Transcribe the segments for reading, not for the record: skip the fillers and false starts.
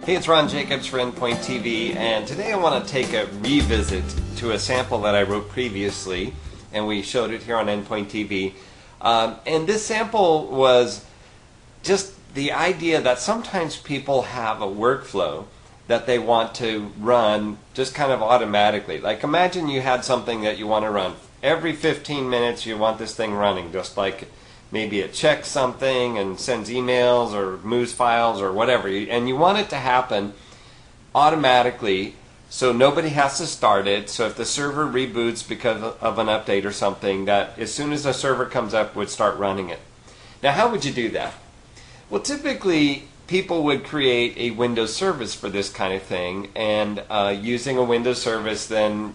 Hey, it's Ron Jacobs for Endpoint TV, and today I want to take a revisit to a sample that I wrote previously, and we showed it here on Endpoint TV. And this sample was just the idea that sometimes people have a workflow that they want to run just kind of automatically. Like imagine you had something that you want to run. Every 15 minutes you want this thing running, just like maybe it checks something and sends emails or moves files or whatever, and you want it to happen automatically so nobody has to start it. So if the server reboots because of an update or something, that as soon as the server comes up would start running it. Now how would you do that? Well, typically people would create a Windows service for this kind of thing, and using a Windows service, then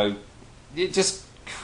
it just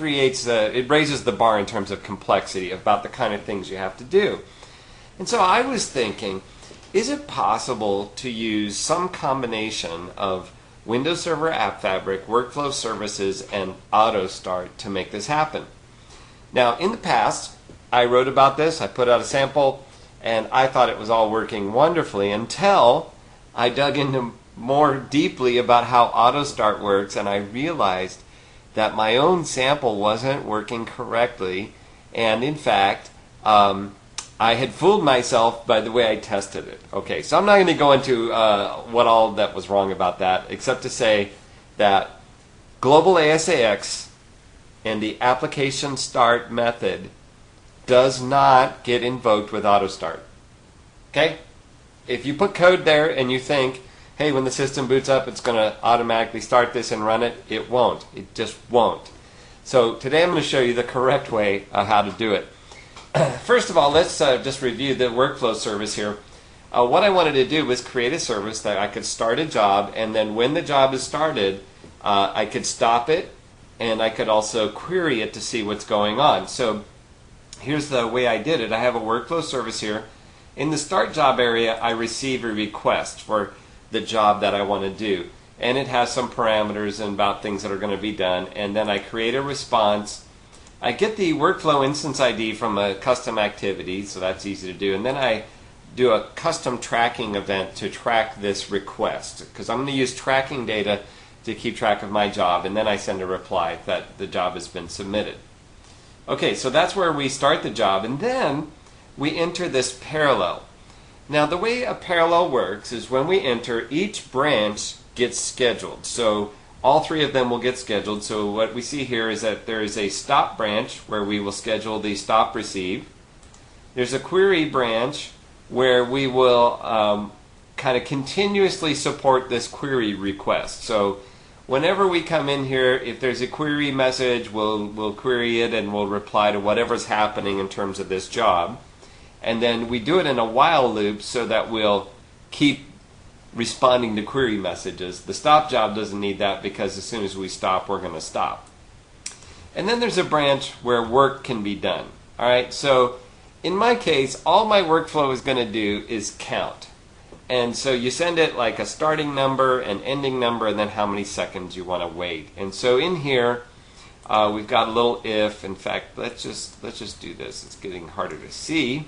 it raises the bar in terms of complexity about the kind of things you have to do. And so I was thinking, is it possible to use some combination of Windows Server App Fabric, Workflow Services, and AutoStart to make this happen? Now, in the past, I wrote about this, I put out a sample, and I thought it was all working wonderfully until I dug into more deeply about how AutoStart works, and I realized that my own sample wasn't working correctly, and in fact I had fooled myself by the way I tested it. Okay, so I'm not going to go into what all that was wrong about that, except to say that global ASAX and the application start method does not get invoked with AutoStart. Okay? If you put code there and you think, hey, when the system boots up, it's going to automatically start this and run it, it won't. It just won't. So today I'm going to show you the correct way of how to do it. First of all, let's just review the workflow service here. What I wanted to do was create a service that I could start a job, and then when the job is started, I could stop it, and I could also query it to see what's going on. So here's the way I did it. I have a workflow service here. In the start job area, I receive a request for the job that I want to do, and it has some parameters and about things that are going to be done, and then I create a response. I get the workflow instance ID from a custom activity, so that's easy to do, and then I do a custom tracking event to track this request, because I'm going to use tracking data to keep track of my job, and then I send a reply that the job has been submitted. Okay, so that's where we start the job, and then we enter this parallel. Now the way a parallel works is when we enter, each branch gets scheduled. So all three of them will get scheduled. So what we see here is that there is a stop branch where we will schedule the stop receive. There's a query branch where we will kind of continuously support this query request. So whenever we come in here, if there's a query message, we'll query it and we'll reply to whatever's happening in terms of this job. And then we do it in a while loop so that we'll keep responding to query messages. The stop job doesn't need that because as soon as we stop, we're going to stop. And then there's a branch where work can be done. Alright, so in my case, all my workflow is going to do is count. And so you send it like a starting number, an ending number, and then how many seconds you want to wait. And so in here, we've got a little if. In fact, let's just do this. It's getting harder to see.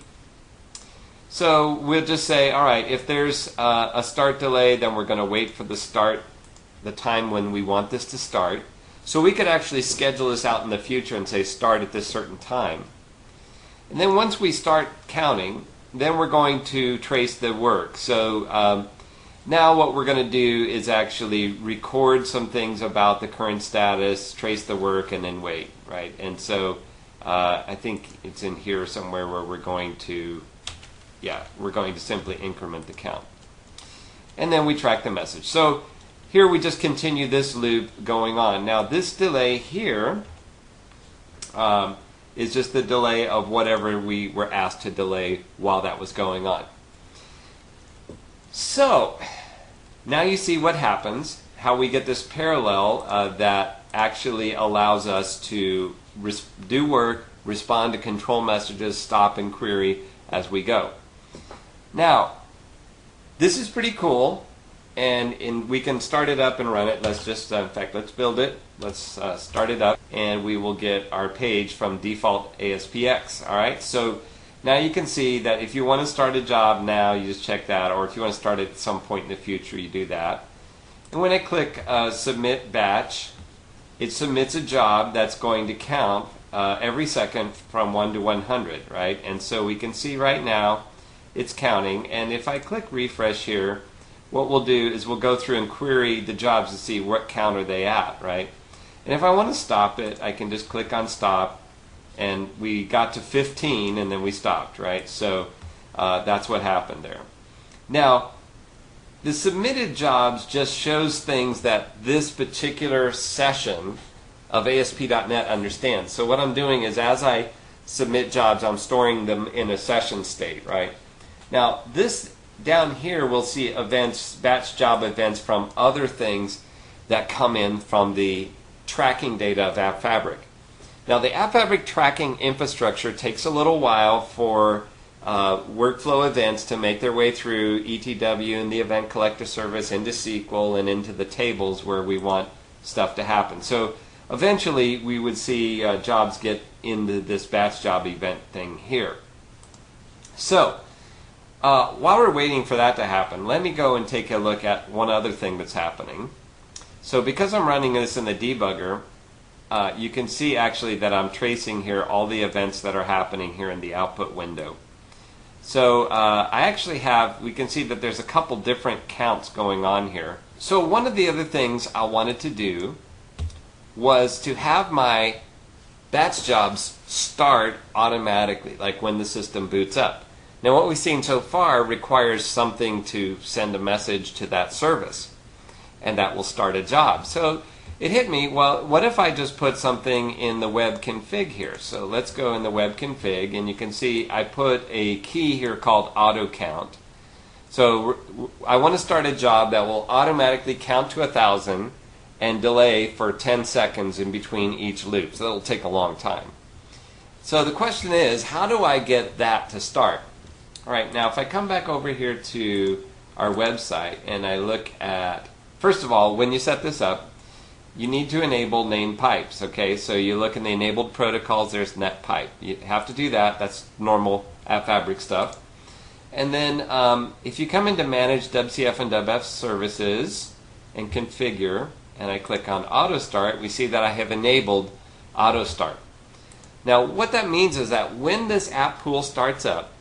So we'll just say, all right, if there's a start delay, then we're going to wait for the time when we want this to start. So we could actually schedule this out in the future and say start at this certain time. And then once we start counting, then we're going to trace the work. So now what we're going to do is actually record some things about the current status, trace the work, and then wait, right? And so I think it's in here somewhere where we're going to simply increment the count. And then we track the message. So here we just continue this loop going on. Now this delay here is just the delay of whatever we were asked to delay while that was going on. So now you see what happens, how we get this parallel that actually allows us to do work, respond to control messages, stop and query as we go. Now, this is pretty cool, and we can start it up and run it. Let's just, in fact, let's build it. Let's start it up, and we will get our page from default ASPX. All right, so Now you can see that if you want to start a job now, you just check that, or if you want to start it at some point in the future, you do that. And when I click Submit Batch, it submits a job that's going to count every second from 1 to 100, right? And so we can see right now it's counting, and if I click refresh here, what we'll do is we'll go through and query the jobs to see what count are they at, right? And if I want to stop it, I can just click on stop, and we got to 15 and then we stopped, right? So that's what happened there. Now, the submitted jobs just shows things that this particular session of ASP.NET understands. So what I'm doing is as I submit jobs, I'm storing them in a session state, right? Now, this down here we'll see events, batch job events from other things that come in from the tracking data of AppFabric. Now, the AppFabric tracking infrastructure takes a little while for workflow events to make their way through ETW and the event collector service into SQL and into the tables where we want stuff to happen. So eventually we would see jobs get into this batch job event thing here. So while we're waiting for that to happen, let me go and take a look at one other thing that's happening. So because I'm running this in the debugger, you can see actually that I'm tracing here all the events that are happening here in the output window. So I actually have, we can see that there's a couple different counts going on here. So one of the other things I wanted to do was to have my batch jobs start automatically, like when the system boots up. Now what we've seen so far requires something to send a message to that service, and that will start a job. So it hit me, well, what if I just put something in the web config here? So let's go in the web config, and you can see I put a key here called auto count. So I want to start a job that will automatically count to 1,000 and delay for 10 seconds in between each loop. So that'll take a long time. So the question is, how do I get that to start? All right, now if I come back over here to our website and I look at, first of all, when you set this up, you need to enable named pipes, okay? So you look in the enabled protocols, there's NetPipe. You have to do that. That's normal AppFabric stuff. And then if you come into Manage WCF and WF Services and Configure, and I click on Auto Start, we see that I have enabled Auto Start. Now what that means is that when this app pool starts up,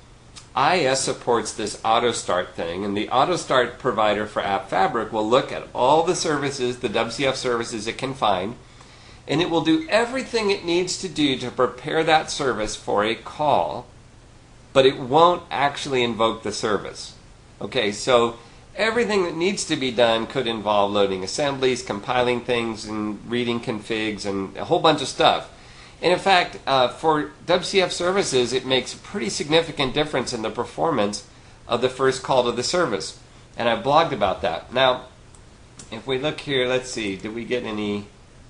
IIS supports this auto start thing, and the auto start provider for AppFabric will look at all the services, the WCF services it can find, and it will do everything it needs to do to prepare that service for a call, but it won't actually invoke the service. Okay, so everything that needs to be done could involve loading assemblies, compiling things, and reading configs, and a whole bunch of stuff. And in fact, for WCF services, it makes a pretty significant difference in the performance of the first call to the service. And I blogged about that. Now, if we look here, let's see, did we get any?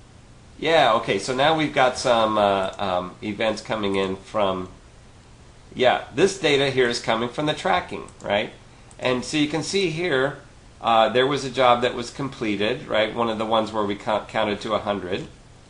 Yeah, okay, so now we've got some events coming in from, yeah, this data here is coming from the tracking, right? And so you can see here, there was a job that was completed, right? One of the ones where we counted to 100.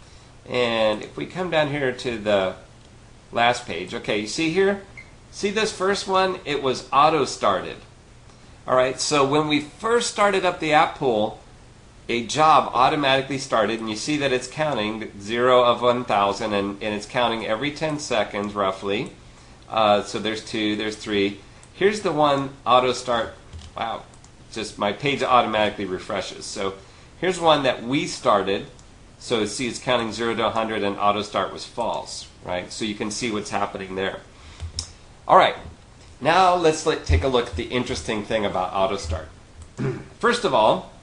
And if we come down here to the last page, okay, you see here? See this first one? It was auto-started. All right, so when we first started up the app pool, a job automatically started, and you see that it's counting 0 of 1,000, and it's counting every 10 seconds roughly. So there's 2, there's 3. Here's the one auto-start. Wow, just my page automatically refreshes. So here's one that we started. So see, it's counting 0 to 100, and auto start was false, right? So you can see what's happening there. All right, now let's take a look at the interesting thing about auto start. First of all,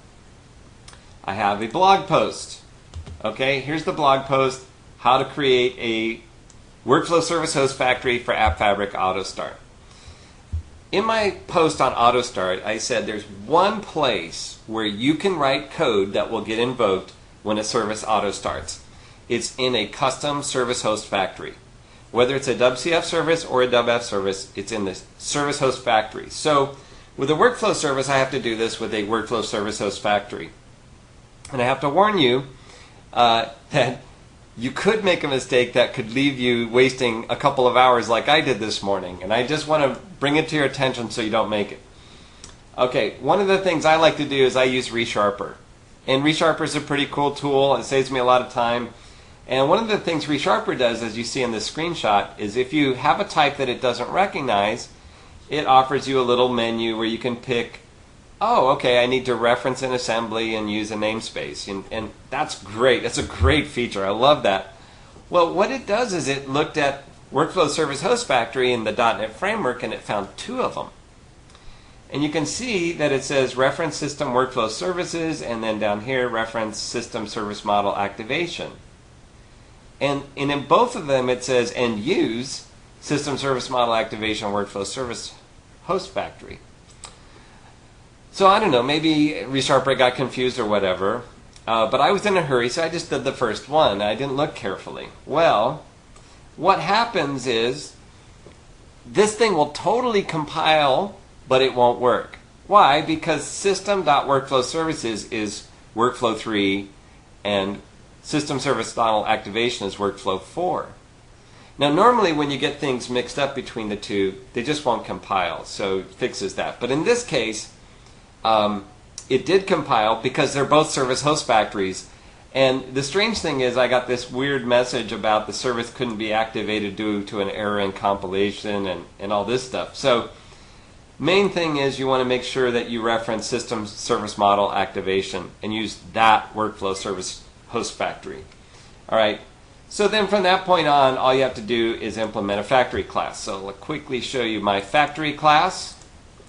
I have a blog post. Okay, here's the blog post, how to create a workflow service host factory for AppFabric auto start. In my post on auto start, I said there's one place where you can write code that will get invoked when a service auto starts. It's in a custom service host factory. Whether it's a WCF service or a WF service, it's in the service host factory. So with a workflow service, I have to do this with a workflow service host factory. And I have to warn you that you could make a mistake that could leave you wasting a couple of hours like I did this morning. And I just want to bring it to your attention so you don't make it. Okay, one of the things I like to do is I use ReSharper. And ReSharper is a pretty cool tool. It saves me a lot of time. And one of the things ReSharper does, as you see in this screenshot, is if you have a type that it doesn't recognize, it offers you a little menu where you can pick, oh, okay, I need to reference an assembly and use a namespace. And that's great. That's a great feature. I love that. Well, what it does is it looked at Workflow Service Host Factory in the .NET Framework, and it found 2 of them. And you can see that it says reference system workflow services, and then down here, reference system service model activation. And in both of them, it says and use system service model activation workflow service host factory. So I don't know, maybe ReSharper got confused or whatever. But I was in a hurry, so I just did the first one. I didn't look carefully. Well, what happens is this thing will totally compile, but it won't work. Why? Because system.workflowServices is workflow 3 and system service model activation is workflow 4. Now normally when you get things mixed up between the two, they just won't compile, so it fixes that. But in this case, it did compile because they're both service host factories. And the strange thing is I got this weird message about the service couldn't be activated due to an error in compilation and all this stuff. So main thing is you want to make sure that you reference system service model activation and use that workflow service host factory. All right. So then from that point on, all you have to do is implement a factory class. So I'll quickly show you my factory class.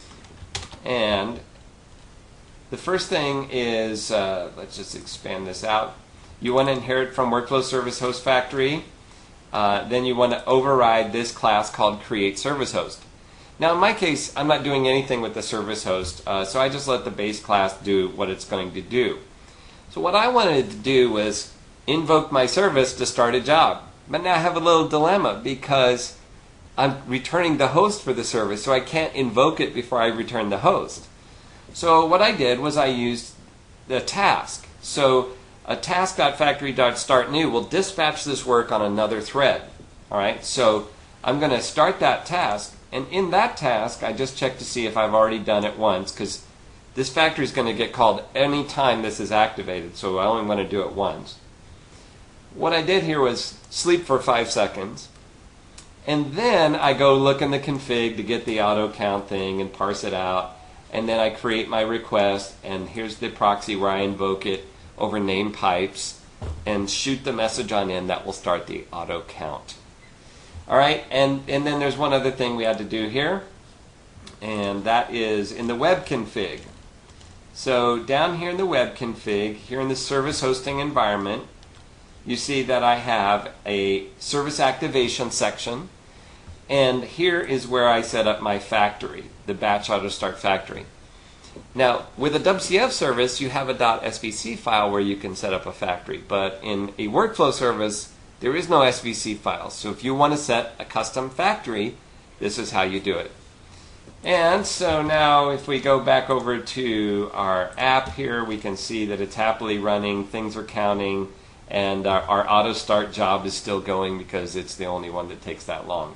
And the first thing is, let's just expand this out. You want to inherit from workflow service host factory. Then you want to override this class called create service host. Now in my case, I'm not doing anything with the service host, so I just let the base class do what it's going to do. So what I wanted to do was invoke my service to start a job. But now I have a little dilemma because I'm returning the host for the service, so I can't invoke it before I return the host. So what I did was I used the task. So a task.factory.startNew will dispatch this work on another thread. All right, so I'm going to start that task. And in that task, I just check to see if I've already done it once, because this factory is going to get called any time this is activated, so I only want to do it once. What I did here was sleep for 5 seconds, and then I go look in the config to get the auto count thing and parse it out, and then I create my request, and here's the proxy where I invoke it over name pipes and shoot the message on in that will start the auto count. All right, and then there's one other thing we had to do here, and that is in the web config. So down here in the web config, here in the service hosting environment, you see that I have a service activation section, and here is where I set up my factory, the batch auto start factory. Now, with a WCF service, you have a .svc file where you can set up a factory, but in a workflow service, there is no SVC file. So if you want to set a custom factory, this is how you do it. And so now if we go back over to our app here, we can see that it's happily running, things are counting, and our auto start job is still going because it's the only one that takes that long.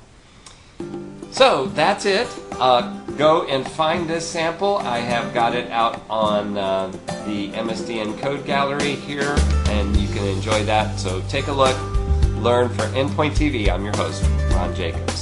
So that's it. Go and find this sample. I have got it out on the MSDN Code Gallery here, and you can enjoy that. So take a look. Learn for Endpoint TV. I'm your host, Ron Jacobs.